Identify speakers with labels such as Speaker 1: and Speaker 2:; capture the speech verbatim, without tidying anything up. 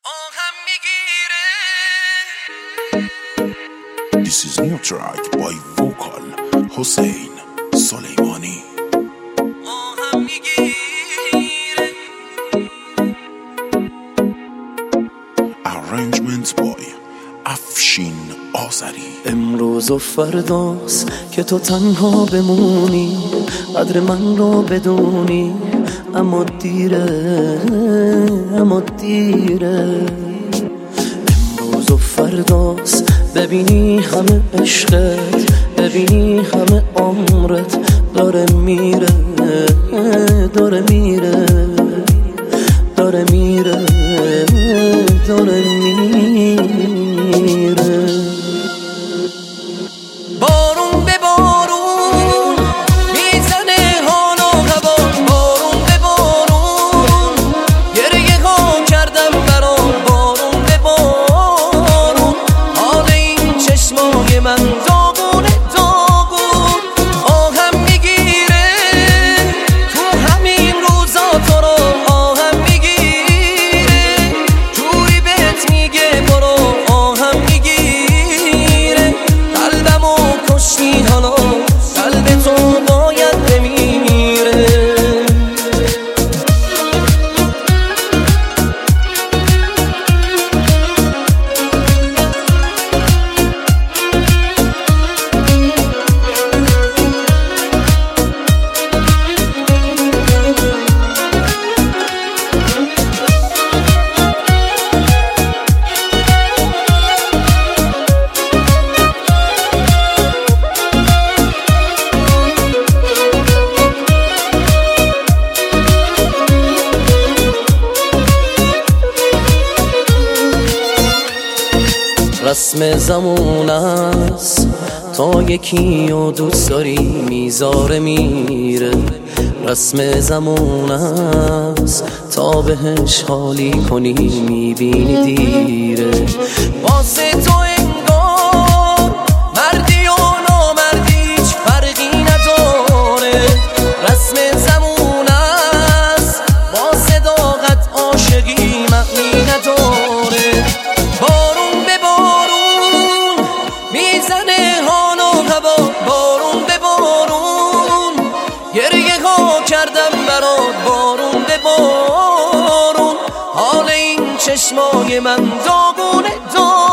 Speaker 1: آهم میگیره.
Speaker 2: This is new track by vocal حسین سلیمانی.
Speaker 1: آهم میگیره.
Speaker 2: Arrangement by افشین آذری.
Speaker 3: امروز و فرداست که تو تنها بمونی، قدر من رو بدونی، اما دیره اما دیره. امروز و فرداست ببینی همه عشقت، ببینی همه عمرت داره میره داره میره داره میره داره میره.
Speaker 1: بارون به بارون میزنه حال و هوا، بارون به بارون گریه ها کردم برات، بارون به بارون حال این چشمای من داغونه داغون. آهم میگیره تو همین روزا تو رو، آهم میگیره جوری بهت میگه برو، آهم میگیره قلبمو کشتی حالا، قلب تو باید بمیره.
Speaker 3: رسم زمون است تا یکی و دوست داری میذاره میره، رسم زمون است تا بهش حالی کنی میبینی دیره.
Speaker 1: واسه تو انگار مردی و نامردی هیچ فرقی نداره، رسم زمون است با صداقت عاشقی معنی نداره. بارون به بارون میزنه حال و هوا، بارون به بارون گریه ها کردم برات، بارون به بارون حال این چشمای من داغونه داغونه.